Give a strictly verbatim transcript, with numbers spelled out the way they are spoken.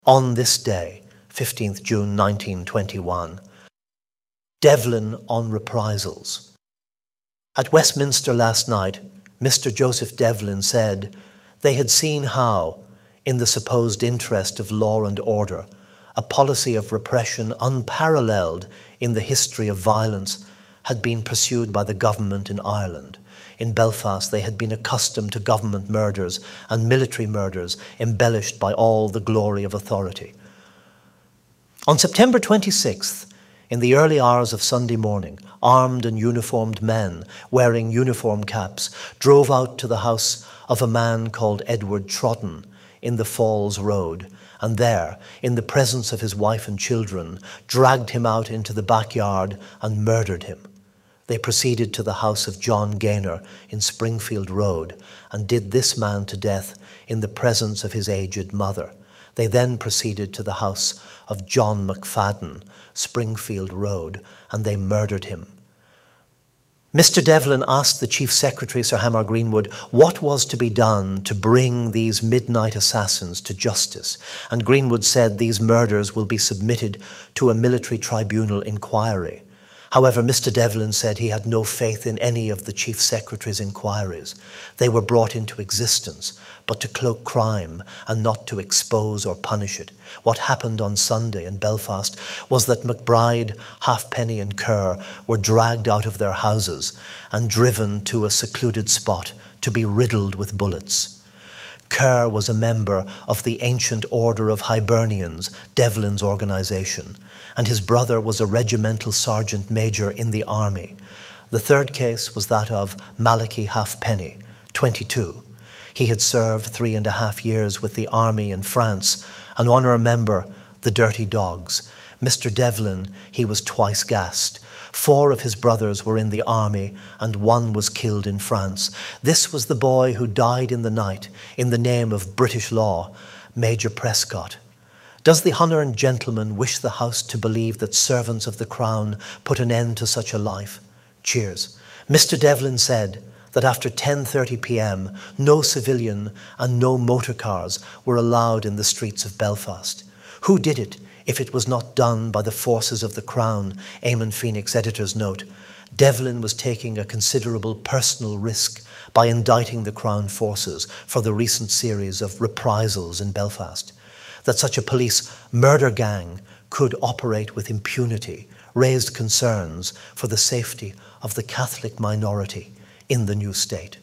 On this day, fifteenth June nineteen twenty-one, Devlin on reprisals. At Westminster last night, Mister Joseph Devlin said they had seen how, in the supposed interest of law and order, a policy of repression unparalleled in the history of violence had been pursued by the government in Ireland. In Belfast, they had been accustomed to government murders and military murders embellished by all the glory of authority. On September twenty-sixth, in the early hours of Sunday morning, armed and uniformed men wearing uniform caps drove out to the house of a man called Edward Trodden in the Falls Road, and there, in the presence of his wife and children, dragged him out into the backyard and murdered him. They proceeded to the house of John Gaynor in Springfield Road and did this man to death in the presence of his aged mother. They then proceeded to the house of John McFadden, Springfield Road, and they murdered him. Mister Devlin asked the Chief Secretary, Sir Hamar Greenwood, what was to be done to bring these midnight assassins to justice, and Greenwood said these murders will be submitted to a military tribunal inquiry. However, Mister Devlin said he had no faith in any of the Chief Secretary's inquiries. They were brought into existence, but to cloak crime and not to expose or punish it. What happened on Sunday in Belfast was that McBride, Halfpenny and Kerr were dragged out of their houses and driven to a secluded spot to be riddled with bullets. Kerr was a member of the Ancient Order of Hibernians, Devlin's organisation, and his brother was a regimental sergeant major in the army. The third case was that of Malachy Halfpenny, twenty-two. He had served three and a half years with the army in France and won a member, the Dirty Dogs. Mister Devlin, he was twice gassed. Four of his brothers were in the army and one was killed in France. This was the boy who died in the night in the name of British law, Major Prescott. Does the honoured gentleman wish the House to believe that servants of the Crown put an end to such a life? Cheers. Mister Devlin said that after ten thirty p m no civilian and no motor cars were allowed in the streets of Belfast. Who did it if it was not done by the forces of the Crown? Eamon Phoenix, editor's note. Devlin was taking a considerable personal risk by indicting the Crown forces for the recent series of reprisals in Belfast. That such a police murder gang could operate with impunity raised concerns for the safety of the Catholic minority in the new state.